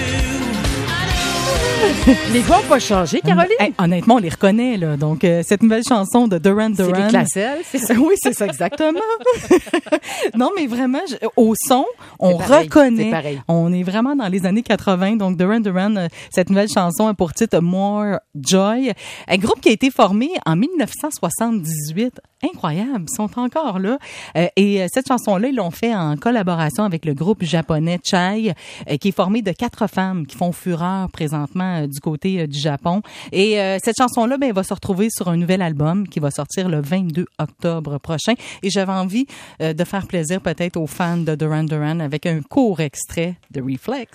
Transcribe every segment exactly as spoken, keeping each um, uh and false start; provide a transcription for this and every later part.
Les voix n'ont pas changé, Caroline? Hey, honnêtement, on les reconnaît, là. Donc, euh, cette nouvelle chanson de Duran Duran. C'est les Classel, c'est ça? Oui, c'est ça, exactement. Non, mais vraiment, je, au son, on c'est pareil, reconnaît. C'est pareil. On est vraiment dans les années quatre-vingts. Donc, Duran Duran, euh, cette nouvelle chanson a pour titre More Joy. Un groupe qui a été formé en dix-neuf cent soixante-dix-huit. Incroyable, ils sont encore là. Euh, et euh, cette chanson-là, ils l'ont fait en collaboration avec le groupe japonais Chai, euh, qui est formé de quatre femmes qui font fureur présentement euh, du côté euh, du Japon. Et euh, cette chanson-là, ben, va se retrouver sur un nouvel album qui va sortir le vingt-deux octobre prochain. Et j'avais envie euh, de faire plaisir peut-être aux fans de Duran Duran avec un court extrait de Reflex.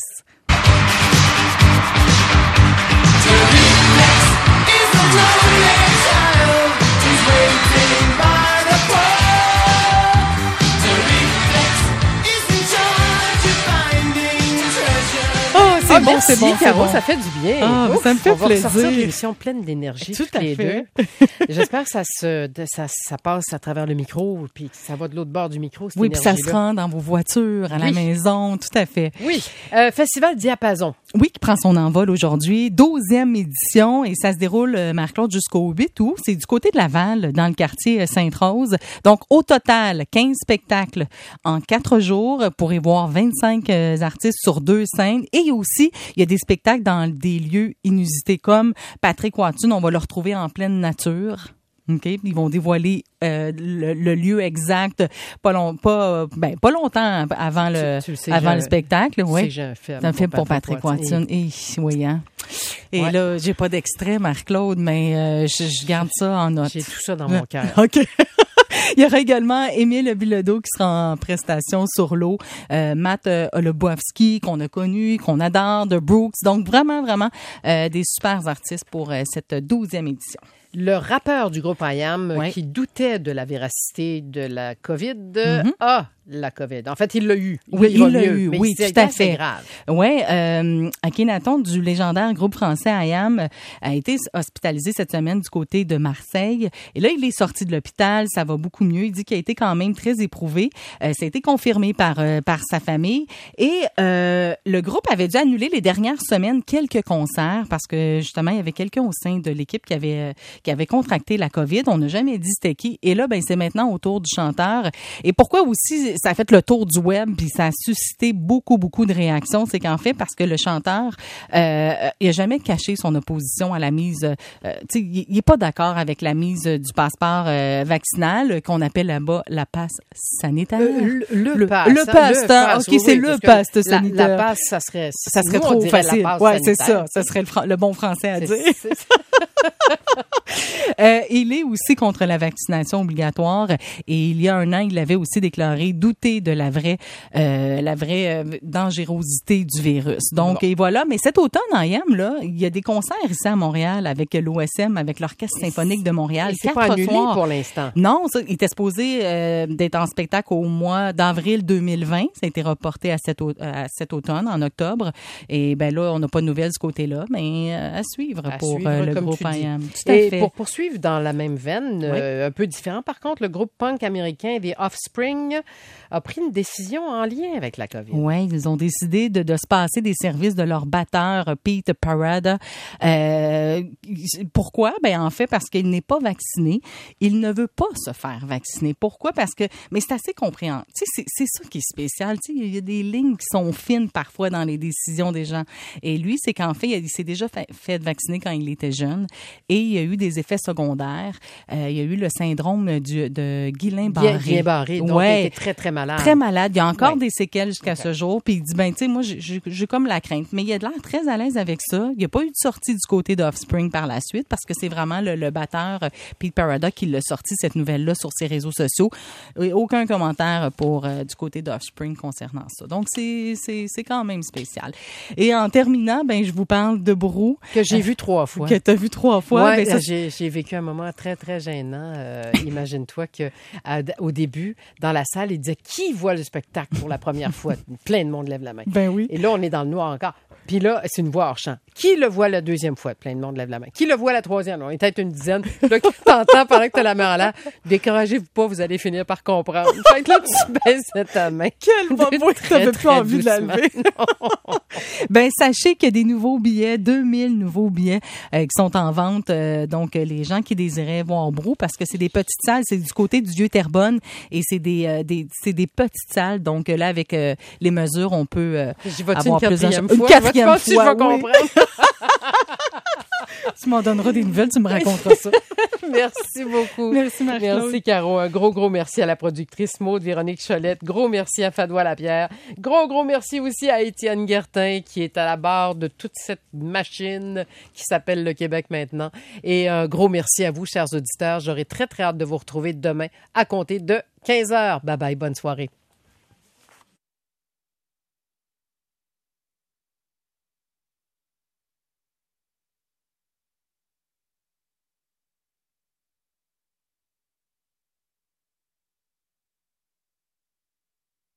Ah, bon, merci, c'est bon, Caro, c'est bon. Ça fait du bien. Ah, Ouf, ça me fait on va plaisir. ressortir l'émission pleine d'énergie, Tout toutes à les fait. deux. J'espère que ça, se, ça, ça passe à travers le micro, puis que ça va de l'autre bord du micro, cette Oui, puis ça se énergie-là. rend dans vos voitures, à la Oui. maison, tout à fait. Oui. Euh, Festival Diapason. Oui, qui prend son envol aujourd'hui, douzième édition, et ça se déroule, euh, Marc-Claude, jusqu'au huit août. C'est du côté de Laval, dans le quartier euh, Sainte-Rose. Donc, au total, quinze spectacles en quatre jours pour y voir vingt-cinq euh, artistes sur deux scènes. Et aussi, il y a des spectacles dans des lieux inusités comme Patrick Watson, on va le retrouver en pleine nature. OK, ils vont dévoiler euh, le, le lieu exact pas long, pas ben pas longtemps avant le, Tu- tu le sais, avant j'ai- le spectacle, Tu oui. sais, j'ai un film. C'est un film pour Patrick Watson. Et, oui, hein. Et Ouais. là, j'ai pas d'extrait, Marc-Claude, mais euh, je, je garde ça en note. J'ai tout ça dans mon cœur. OK. Il y aura également Émile Bilodeau qui sera en prestation sur l'eau, euh, Matt euh, Olubowski qu'on a connu, qu'on adore, de Brooks. Donc vraiment, vraiment euh, des super artistes pour euh, cette douzième édition. Le rappeur du groupe I A M Ouais. qui doutait de la véracité de la COVID Mm-hmm. a la COVID. En fait, il l'a eu. Oui, il va il l'a mieux, eu. mais Oui, c'est- tout à c'est fait. grave. Oui, euh, Akhenaton du légendaire groupe français I A M a été hospitalisé cette semaine du côté de Marseille. Et là, il est sorti de l'hôpital, ça va beaucoup mieux. Il dit qu'il a été quand même très éprouvé. Euh, ça a été confirmé par euh, par sa famille. Et euh, le groupe avait dû annuler les dernières semaines quelques concerts parce que justement, il y avait quelqu'un au sein de l'équipe qui avait euh, qui avait contracté la COVID. On n'a jamais dit c'était qui. Et là, ben c'est maintenant au tour du chanteur. Et pourquoi aussi ça a fait le tour du web puis ça a suscité beaucoup beaucoup de réactions, c'est qu'en fait parce que le chanteur euh, il a jamais caché son opposition à la mise euh, tu sais il, il est pas d'accord avec la mise du passeport euh, vaccinal qu'on appelle là-bas la passe sanitaire. Euh, le, le, Le- pass. le hein, pass, hein. pass, OK, oui, c'est oui, le parce que pass la- sanitaire. La passe, ça serait... Ça serait nous, on trop dirait la facile. passe Ouais, c'est sanitaire. ça. Ça serait le, fran- le bon français à C'est- dire. c'est ça. Euh, il est aussi contre la vaccination obligatoire et il y a un an, il avait aussi déclaré douter de la vraie, euh, la vraie euh, dangerosité du virus. Donc, Bon. et voilà. Mais cet automne, en I A M, là, il y a des concerts ici à Montréal avec l'O S M, avec l'Orchestre symphonique de Montréal. Et c'est Quatre pas annulé soirs. pour l'instant. Non, ça, il était supposé euh, d'être en spectacle au mois d'avril deux mille vingt. Ça a été reporté à cet, au- à cet automne, en octobre. Et ben là, on n'a pas de nouvelles de ce côté-là, mais euh, à suivre À pour suivre, euh, le comme groupe tu dis. I A M. Tout à Et fait. pour poursuivre dans la même veine, euh, un peu différent, par contre, le groupe punk américain The Offspring a pris une décision en lien avec la COVID. Oui, ils ont décidé de, de se passer des services de leur batteur, Pete Parada. Euh, pourquoi? Ben en fait, parce qu'il n'est pas vacciné. Il ne veut pas se faire vacciner. Pourquoi? Parce que, mais c'est assez compréhensible. Tu sais, c'est, c'est ça qui est spécial. Tu sais, il y a des lignes qui sont fines parfois dans les décisions des gens. Et lui, c'est qu'en fait, il s'est déjà fait, fait vacciner quand il était jeune et il y a eu des effets secondaires. Euh, il y a eu le syndrome du, de Guillain-Barré. Bien, bien barré. Donc, Ouais. il était très, très malade. Très malade. Il y a encore Ouais. des séquelles jusqu'à Okay. ce jour. Puis il dit, ben, tu sais, moi, j'ai, j'ai, j'ai comme la crainte. Mais il a de l'air très à l'aise avec ça. Il n'y a pas eu de sortie du côté d'Offspring par la suite parce que c'est vraiment le, le batteur euh, Pete Parada qui l'a sorti, cette nouvelle-là, sur ses réseaux sociaux. Et aucun commentaire pour euh, du côté d'Offspring concernant ça. Donc, c'est, c'est, c'est quand même spécial. Et en terminant, ben, je vous parle de Brou. Que j'ai vu trois fois. Que tu as vu trois fois. Ouais, Ben, ça, j'ai, j'ai vécu un moment très, très gênant. Euh, imagine-toi que à- au début, dans la salle, il disait « Qui voit le spectacle pour la première fois? » Plein de monde lève la main. ben oui. Et là, on est dans le noir encore. Puis là, c'est une voix hors champ. Qui le voit la deuxième fois? Plein de monde lève la main. Qui le voit la troisième? On est peut-être une dizaine. Là, qui t'entend pendant que t'as la main en l'air. Découragez-vous pas, vous allez finir par comprendre. Fait que là, tu baisses ta main. Quel bon point que t'avais plus envie de la lever. Ben, sachez qu'il y a des nouveaux billets, deux mille nouveaux billets euh, qui sont en vente. Euh, donc, les gens qui désiraient voir Brou, parce que c'est des petites salles, c'est du côté du Vieux-Terrebonne et c'est des, euh, des, c'est des petites salles. Donc, là, avec euh, les mesures, on peut euh, avoir une plus quatrième Une fois. quatrième fois, si je vais oui. comprendre. Tu m'en donneras des nouvelles, tu me raconteras ça. Merci beaucoup. Merci, Marie-Claude. Merci, Caro. Un gros, gros merci à la productrice Maude Véronique Cholette. Gros merci à Fadois Lapierre. Gros, gros merci aussi à Étienne Guertin, qui est à la barre de toute cette machine qui s'appelle le Québec maintenant. Et un gros merci à vous, chers auditeurs. J'aurai très, très hâte de vous retrouver demain à compter de quinze heures. Bye bye, bonne soirée.